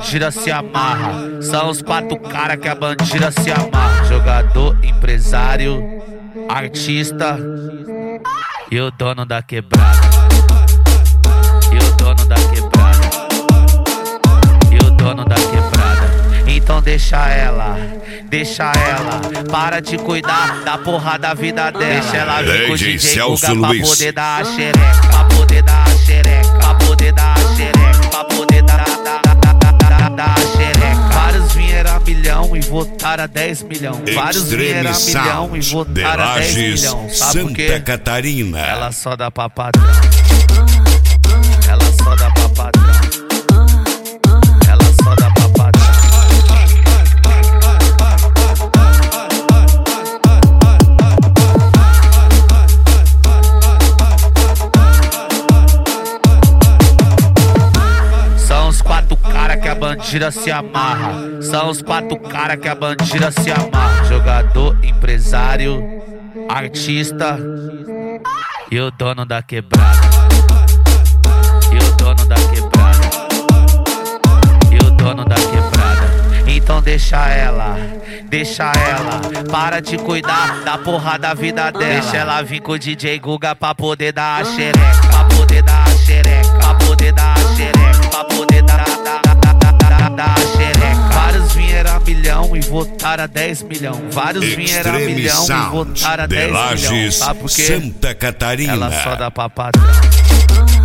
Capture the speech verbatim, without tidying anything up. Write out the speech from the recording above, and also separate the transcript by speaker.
Speaker 1: bandida se amarra. São os quatro cara que a bandida se amarra. Jogador, empresário, artista e o dono da quebrada. E o dono da quebrada. E o dono da quebrada. Então deixa ela, deixa ela, para de cuidar da porra da vida dela. Deixa ela vir com o D J Guga pra poder dar a xereca, pra poder dar a xereca, pra poder dar a xereca, pra poder dar, dar, dar, dar a xereca. Vários vieram a milhão e votaram a dez milhão. Vários vieram a milhão e votaram a dez milhão. Sabe por quê?
Speaker 2: Santa Catarina.
Speaker 1: Ela só dá pra patrão. Ela só dá pra patrão. Ela só dá pra patrão. São os quatro cara que a bandida se amarra. São os quatro cara que a bandida se amarra. Jogador, empresário, artista e o dono da quebrada. E o dono da quebrada. E o dono da quebrada. Então deixa ela, deixa ela, para de cuidar da porra da vida dela. Deixa ela vir com o D J Guga pra poder dar a xereca, pra poder dar a xereca, pra poder dar a xereca, pra poder dar, dar, dar, dar, dar a xereca. Vários vieram a milhão e votaram a dez milhão. Vários vieram a milhão e votaram a dez milhão. Sabe por quê?
Speaker 2: Santa Catarina.
Speaker 1: Ela só dá pra patrão.